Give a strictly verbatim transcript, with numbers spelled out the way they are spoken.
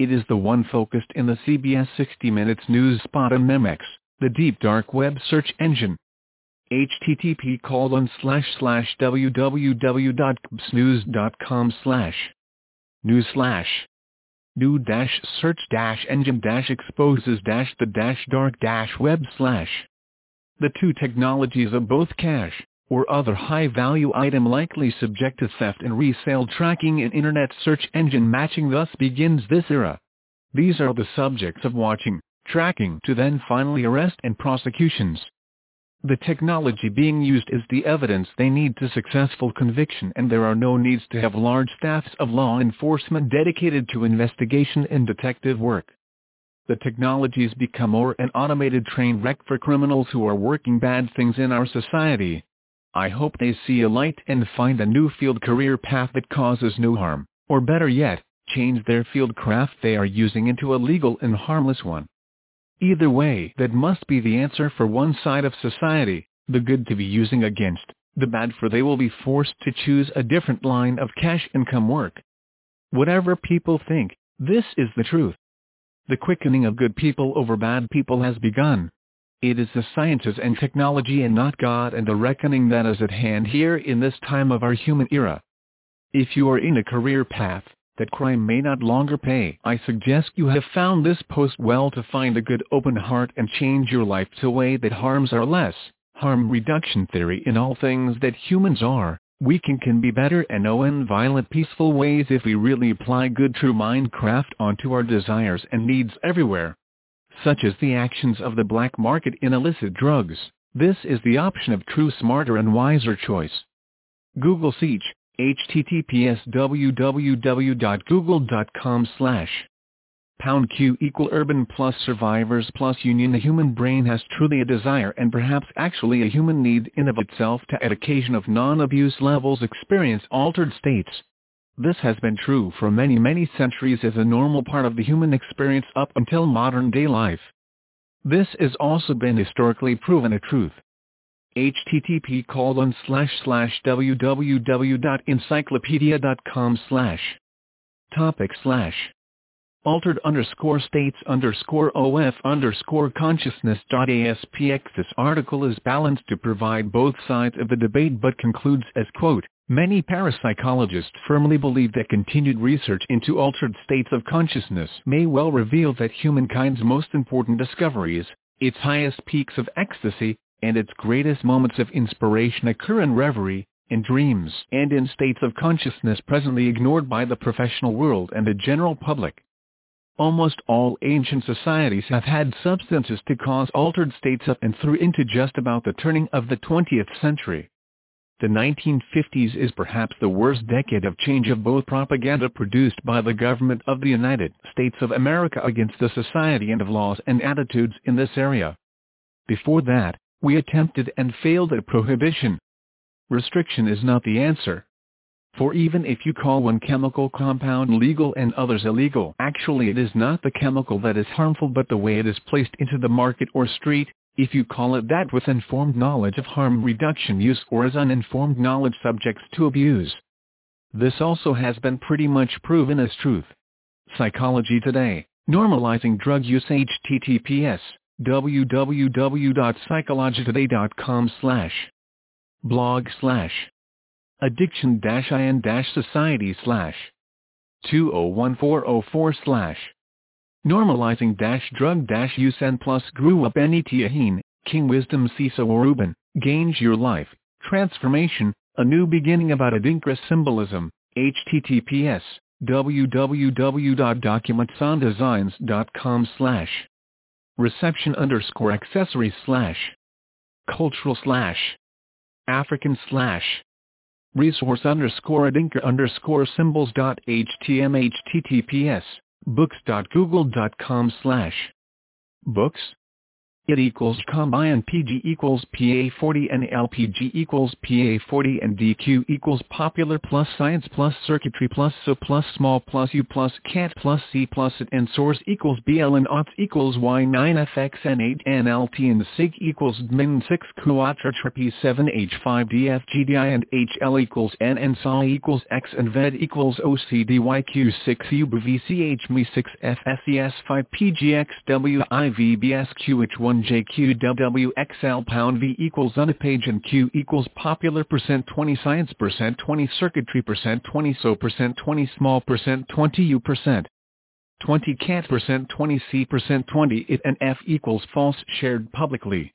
It is the one focused in the C B S sixty minutes news spot on Memex, the deep dark web search engine. http colon slash slash www.cbsnews.com slash news slash new dash search dash engine dash exposes dash the dash dark dash web slash. The two technologies of both cash or other high-value item likely subject to theft and resale tracking and internet search engine matching thus begins this era. These are the subjects of watching, tracking to then finally arrest and prosecutions. The technology being used is the evidence they need to successful conviction, and there are no needs to have large staffs of law enforcement dedicated to investigation and detective work. The technologies become more an automated train wreck for criminals who are working bad things in our society. I hope they see a light and find a new field career path that causes no harm, or better yet, change their field craft they are using into a legal and harmless one. Either way, that must be the answer for one side of society, the good to be using against the bad, for they will be forced to choose a different line of cash income work. Whatever people think, this is the truth. The quickening of good people over bad people has begun. It is the sciences and technology and not God and the reckoning that is at hand here in this time of our human era. If you are in a career path that crime may not longer pay, I suggest you have found this post well to find a good open heart and change your life to a way that harms are less. Harm reduction theory: in all things that humans are, we can, can be better and know in violent peaceful ways if we really apply good true Minecraft onto our desires and needs everywhere. Such as the actions of the black market in illicit drugs. This is the option of true smarter and wiser choice. Google Search, https www.google.com slash pound q equal urban plus survivors plus union. The human brain has truly a desire and perhaps actually a human need in of itself to, at occasion of non-abuse levels, experience altered states. This has been true for many many centuries as a normal part of the human experience up until modern day life. This has also been historically proven a truth. http colon slash slash www.encyclopedia.com slash topic slash altered underscore states underscore of underscore consciousness.aspx. This article is balanced to provide both sides of the debate but concludes as, quote, many parapsychologists firmly believe that continued research into altered states of consciousness may well reveal that humankind's most important discoveries, its highest peaks of ecstasy, and its greatest moments of inspiration occur in reverie, in dreams, and in states of consciousness presently ignored by the professional world and the general public. Almost all ancient societies have had substances to cause altered states up and through into just about the turning of the twentieth century. The nineteen fifties is perhaps the worst decade of change of both propaganda produced by the government of the United States of America against the society and of laws and attitudes in this area. Before that, we attempted and failed at prohibition. Restriction is not the answer. For even if you call one chemical compound legal and others illegal, actually it is not the chemical that is harmful but the way it is placed into the market or street, if you call it that with informed knowledge of harm reduction use or as uninformed knowledge subjects to abuse. This also has been pretty much proven as truth. Psychology Today, normalizing drug use. https www.psychologytoday.com slash blog slash addiction dash in dash society slash two oh one four oh four slash normalizing dash drug dash use. N plus grew up Etiahin, King Wisdom Cecil Rubin, Gains Your Life, Transformation, A New Beginning about Adinkra Symbolism, https www.documentsondesigns.com slash reception underscore accessories slash cultural slash African slash resource underscore Adinkra underscore symbols dot htm https books.google.com slash books It equals combine P G equals P A forty and L P G equals P A forty and D Q equals popular plus science plus circuitry plus so plus small plus U plus cat plus C plus it and source equals B L and auth equals Y nine F X N eight N L T and sig equals min six quatra P seven H five D F G D I and H L equals N and S A equals X and V E D equals O C D Y Q six U B V C H M E six F S E S five P G X W I V B S Q H one J Q W X L pound V equals unpage and Q equals popular percent twenty science percent twenty circuitry percent twenty so percent twenty small percent twenty U percent twenty cat percent twenty C percent twenty it and F equals false shared publicly.